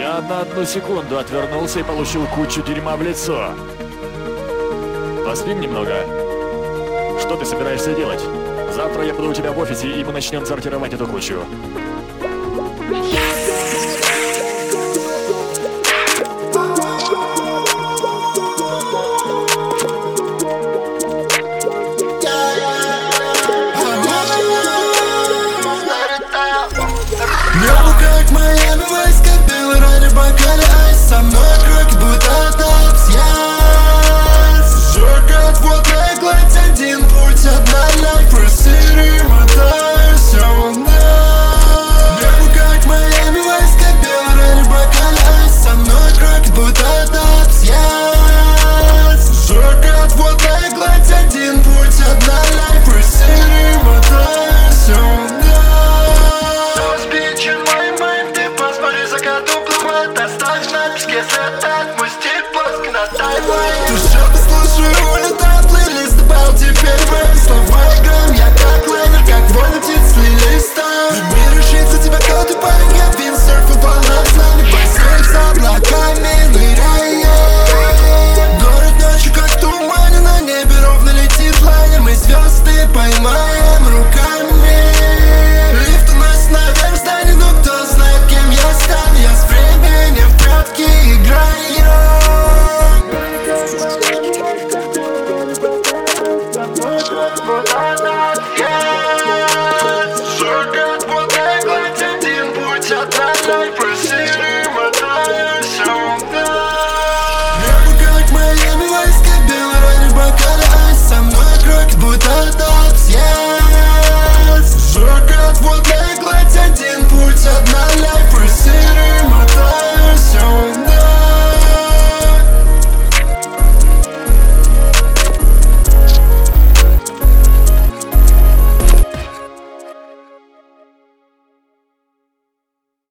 Я на одну секунду отвернулся и получил кучу дерьма в лицо. Поспим немного. Что ты собираешься делать? Завтра я буду у тебя в офисе, и мы начнем сортировать эту кучу. Небо как Майами, войска белый ради бокале айс. Со мной кроки будто тапс, yes. Жжёт водной гладь, один путь, одна life. Просили, мотаюсь, небо как Майами, войска белый ради бокале айс. Со мной кроки будто тапс, yes. Жжёт водной гладь, один путь, одна life. Просили, мотаюсь, оставь на песке след, отпусти плоско на таймлайн. Душа послушаю, улетает плейлист, добавил теперь мои слова играем. Я как лайнер, как вольный птиц с листа. Мир решит за тебя, кто ты парень, я виндсерф и полна с нами. Постель с облаками, ныряем. Город ночью как тумане, на небе ровно летит лайнер. Мы звезды поймаем руками. Лифт уносит наверх здание, но кто знает, кем я стану. Я с временем в прятки играю. Шагат, вот гладь, один путь, одна life. Просили, мотаю.